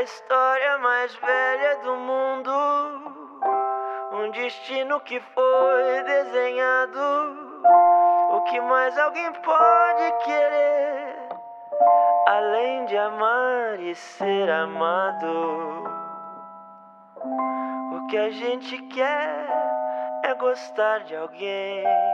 a história mais velha do mundo, um destino que foi desenhado. O que mais alguém pode querer, além de amar e ser amado? O que a gente quer é gostar de alguém.